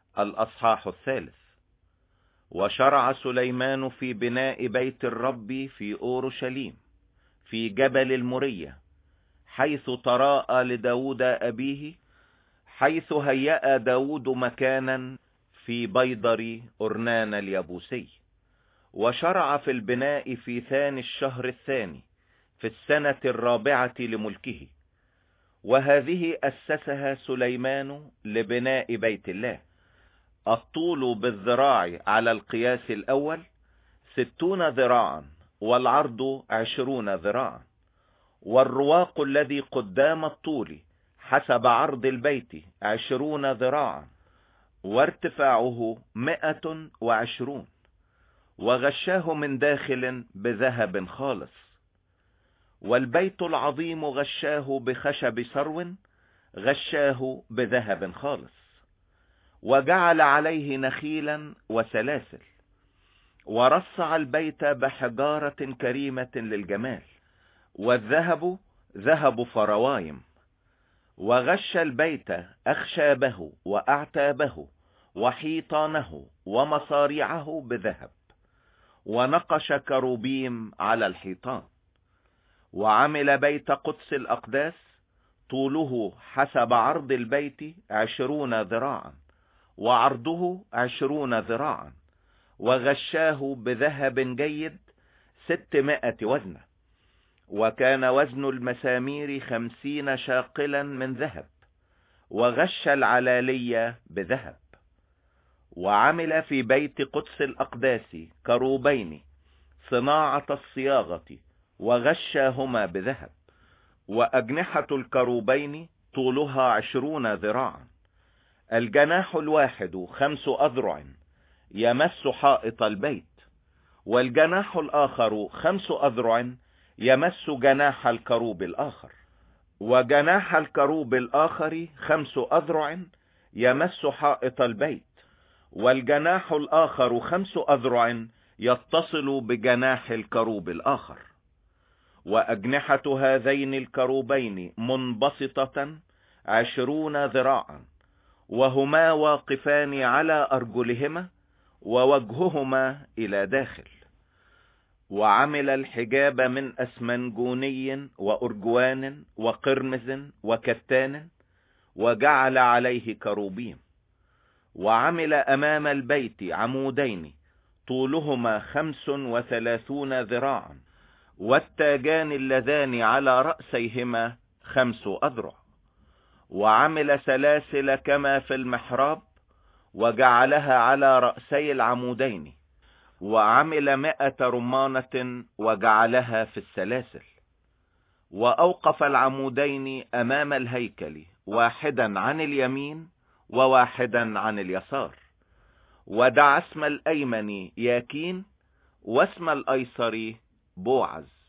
الأصحاح 3. وشرع سليمان في بناء بيت الرب في أورشليم في جبل المورية، حيث تراءى لداود أبيه، حيث هيأ داود مكانا في بيضر أرنان اليبوسي. وشرع في البناء في ثاني الشهر الثاني في السنة 4 لملكه، وهذه أسسها سليمان لبناء بيت الله. الطول بالذراع على القياس الأول 60 ذراعا، والعرض 20 ذراعا، والرواق الذي قدام الطول حسب عرض البيت 20 ذراعا، وارتفاعه 120، وغشاه من داخل بذهب خالص. والبيت العظيم غشاه بخشب سرو، غشاه بذهب خالص، وجعل عليه نخيلا وسلاسل، ورصع البيت بحجارة كريمة للجمال، والذهب ذهب فروايم. وغش البيت أخشابه وأعتابه وحيطانه ومصاريعه بذهب، ونقش كروبيم على الحيطان. وعمل بيت قدس الأقداس طوله حسب عرض البيت 20 ذراعا، وعرضه 20 ذراعا، وغشاه بذهب جيد 600 وزنة. وكان وزن المسامير 50 شاقلا من ذهب، وغش العلالية بذهب. وعمل في بيت قدس الأقداس كروبين صناعة الصياغة، وغشاهما بذهب. وأجنحة الكروبين طولها 20 ذراعا، الجناح الواحد 5 أذرع يمس حائط البيت، والجناح الآخر 5 أذرع يمس جناح الكروب الآخر، وجناح الكروب الآخر 5 أذرع يمس حائط البيت، والجناح الآخر 5 أذرع يتصل بجناح الكروب الآخر. وأجنحة هذين الكروبين منبسطة 20 ذراعا، وهما واقفان على أرجلهما، ووجههما إلى داخل. وعمل الحجاب من أسمنجوني وأرجوان وقرمز وكتان، وجعل عليه كروبيم. وعمل أمام البيت عمودين طولهما 35 ذراعا، والتاجان اللذان على رأسيهما 5 أذرع. وعمل سلاسل كما في المحراب، وجعلها على رأسي العمودين. وعمل 100 رمانة وجعلها في السلاسل. وأوقف العمودين أمام الهيكل، واحدا عن اليمين وواحدا عن اليسار. ودعا اسم الأيمن ياكين، واسم الأيسر بوعز.